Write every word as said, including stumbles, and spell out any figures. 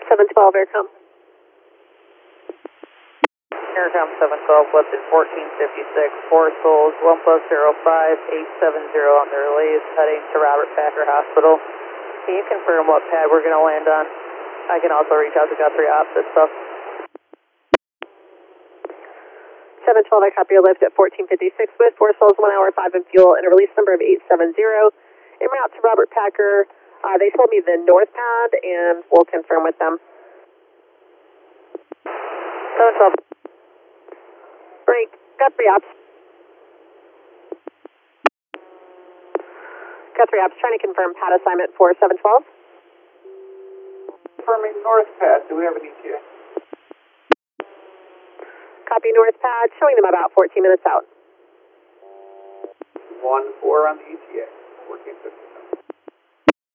seven twelve, Aircom. Aircom seven twelve, left in fourteen fifty-six, four souls, one plus zero five eight seven zero on the relays, heading to Robert Packer Hospital. Can you confirm what pad we're going to land on? I can also reach out to Guthrie Ops and stuff. seven twelve, I copy your lift at fourteen fifty-six with four souls, one hour, five in fuel, and a release number of eight seven zero. En route to Robert Packer. Uh, they told me the north pad, and we'll confirm with them. seven twelve. Break. Guthrie Ops. Guthrie Ops, trying to confirm pad assignment for seven twelve. Confirming north pad. Do we have an E T A? Copy north pad, showing them about fourteen minutes out. one four on the E T A. fourteen fifty.